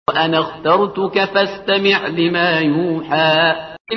وأنا اخترتك فاستمع لما يوحى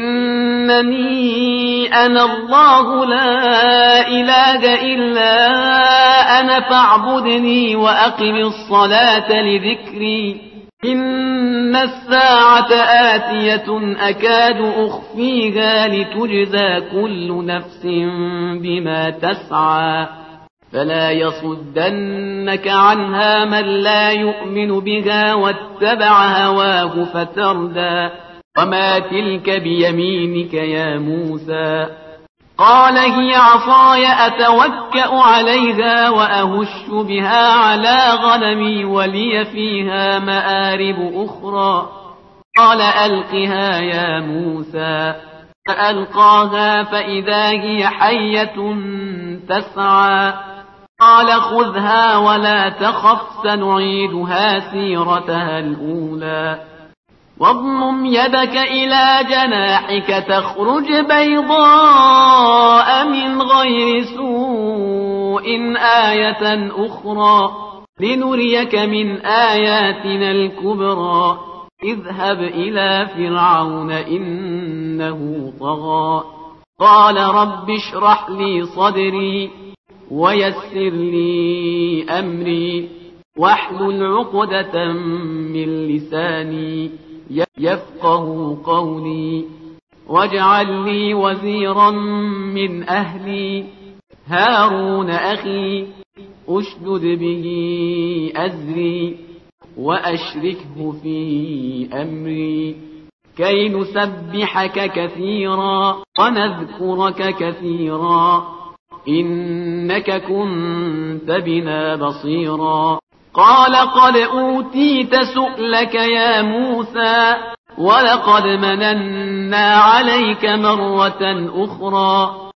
إنني أنا الله لا إله إلا أنا فاعبدني وأقم الصلاة لذكري إن الساعة آتية أكاد أخفيها لتجزى كل نفس بما تسعى فلا يصدنك عنها من لا يؤمن بها واتبع هواه فتردى وما تلك بيمينك يا موسى قال هي عصاي أتوكأ عليها وأهش بها على غنمي ولي فيها مآرب أخرى قال ألقها يا موسى فألقاها فإذا هي حية تسعى قال خذها ولا تخف سنعيدها سيرتها الأولى واضمم يدك إلى جناحك تخرج بيضاء من غير سوء آية أخرى لنريك من آياتنا الكبرى اذهب إلى فرعون إنه طغى قال رب اشرح لي صدري ويسر لي أمري واحلل عقدة من لساني يفقه قولي واجعل لي وزيرا من أهلي هارون أخي أشدد به أزري وأشركه في أمري كي نسبحك كثيرا ونذكرك كثيرا إنك كنت بنا بصيرا قال قد أوتيت سؤلك يا موسى ولقد مننا عليك مرة أخرى